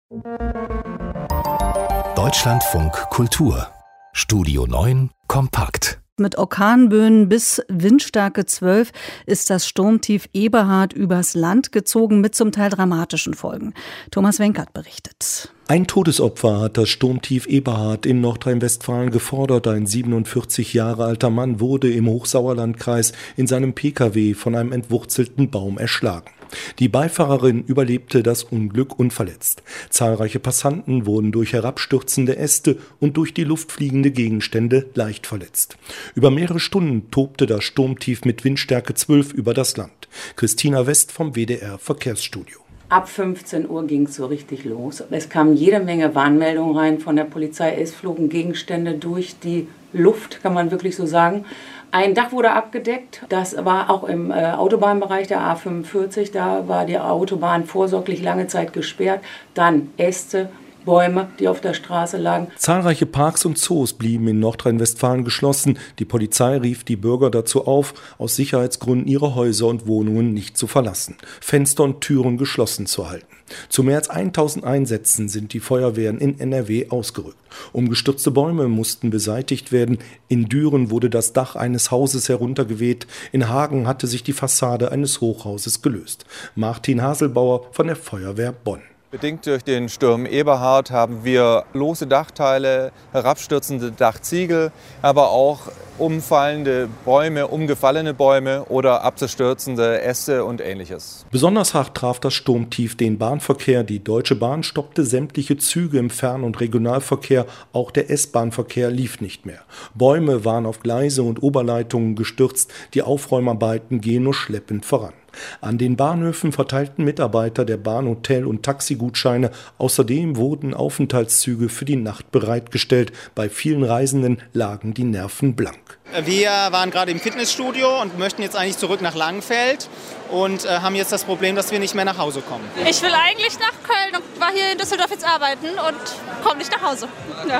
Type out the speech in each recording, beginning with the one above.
Deutschlandfunk Kultur Studio 9 kompakt. Mit Orkanböen bis Windstärke 12 ist das Sturmtief Eberhard übers Land gezogen mit zum Teil dramatischen Folgen. Thomas Wenkert berichtet. Ein Todesopfer hat das Sturmtief Eberhard in Nordrhein-Westfalen gefordert. Ein 47 Jahre alter Mann wurde im Hochsauerlandkreis in seinem Pkw von einem entwurzelten Baum erschlagen. Die Beifahrerin überlebte das Unglück unverletzt. Zahlreiche Passanten wurden durch herabstürzende Äste und durch die Luft fliegende Gegenstände leicht verletzt. Über mehrere Stunden tobte das Sturmtief mit Windstärke 12 über das Land. Christina West vom WDR Verkehrsstudio. Ab 15 Uhr ging es so richtig los. Es kamen jede Menge Warnmeldungen rein von der Polizei. Es flogen Gegenstände durch die Luft, kann man wirklich so sagen. Ein Dach wurde abgedeckt. Das war auch im Autobahnbereich der A45. Da war die Autobahn vorsorglich lange Zeit gesperrt. Dann Äste, Bäume, die auf der Straße lagen. Zahlreiche Parks und Zoos blieben in Nordrhein-Westfalen geschlossen. Die Polizei rief die Bürger dazu auf, aus Sicherheitsgründen ihre Häuser und Wohnungen nicht zu verlassen, Fenster und Türen geschlossen zu halten. Zu mehr als 1000 Einsätzen sind die Feuerwehren in NRW ausgerückt. Umgestürzte Bäume mussten beseitigt werden. In Düren wurde das Dach eines Hauses heruntergeweht. In Hagen hatte sich die Fassade eines Hochhauses gelöst. Martin Haselbauer von der Feuerwehr Bonn. Bedingt durch den Sturm Eberhard haben wir lose Dachteile, herabstürzende Dachziegel, aber auch umfallende Bäume, umgefallene Bäume oder abzustürzende Äste und Ähnliches. Besonders hart traf das Sturmtief den Bahnverkehr. Die Deutsche Bahn stoppte sämtliche Züge im Fern- und Regionalverkehr. Auch der S-Bahn-Verkehr lief nicht mehr. Bäume waren auf Gleise und Oberleitungen gestürzt. Die Aufräumarbeiten gehen nur schleppend voran. An den Bahnhöfen verteilten Mitarbeiter der Bahn Hotel- und Taxigutscheine. Außerdem wurden Aufenthaltszüge für die Nacht bereitgestellt. Bei vielen Reisenden lagen die Nerven blank. Wir waren gerade im Fitnessstudio und möchten jetzt eigentlich zurück nach Langenfeld und haben jetzt das Problem, dass wir nicht mehr nach Hause kommen. Ich will eigentlich nach Köln und war hier in Düsseldorf jetzt arbeiten und komme nicht nach Hause.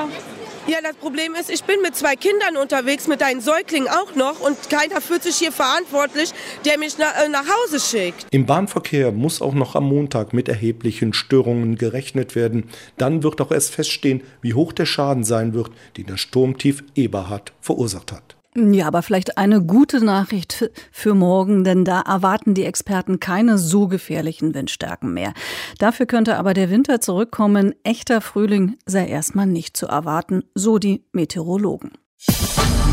Ja, das Problem ist, ich bin mit 2 Kindern unterwegs, mit einem Säugling auch noch und keiner fühlt sich hier verantwortlich, der mich nach Hause schickt. Im Bahnverkehr muss auch noch am Montag mit erheblichen Störungen gerechnet werden. Dann wird auch erst feststehen, wie hoch der Schaden sein wird, den das Sturmtief Eberhard verursacht hat. Ja, aber vielleicht eine gute Nachricht für morgen, denn da erwarten die Experten keine so gefährlichen Windstärken mehr. Dafür könnte aber der Winter zurückkommen. Echter Frühling sei erstmal nicht zu erwarten, so die Meteorologen.